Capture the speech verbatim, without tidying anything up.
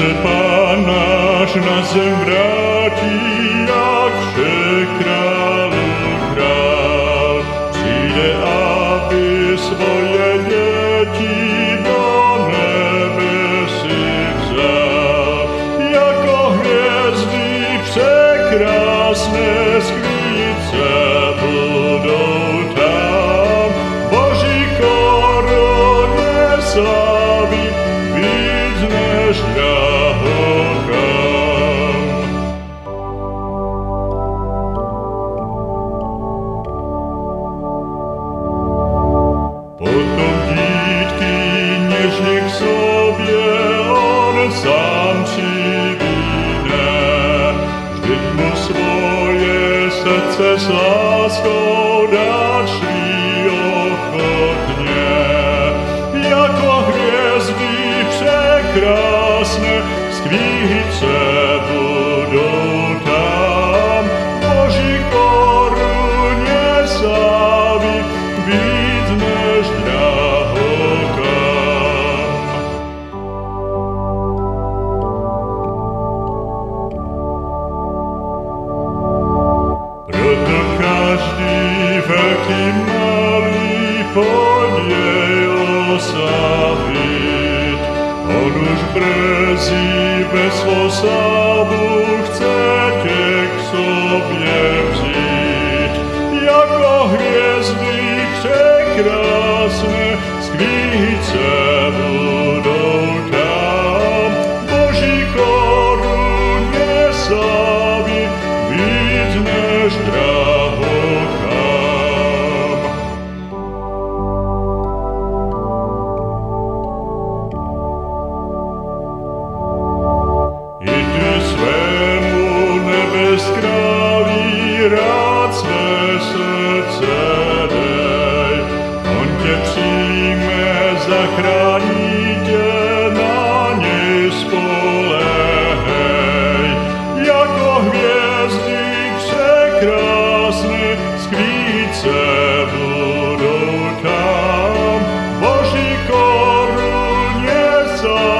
se Pán náš na zem vrátí, jak všekráľu král. Přijde, aby svoje deti do nebesí vzal. Jako hvězdy překrásné skvíce budou tam. Boží koruně slávy víc než drahokam. Potom dítky něžně k sobě on sám přivíne, vždyť mu svoje srdce s láskou dát šli ochotně. Jako hvězdy překrásné skvíce budou tam. Boží koruně slávy víc než drahokam. Proto každý velký malý pojď jej oslavit. On už brzy ve svou slávu chce tě k sobě vzít. Jako hvězdy překrásné skvíce budou tam. Boží koruně slávy víc než drahokam. I ty svému nebes králi rád své srdce dej. On tě přijme, zachrání tě, na něj spolehej. Jako hvězdy překrásné skvíce budou tam. Boží koruně slávy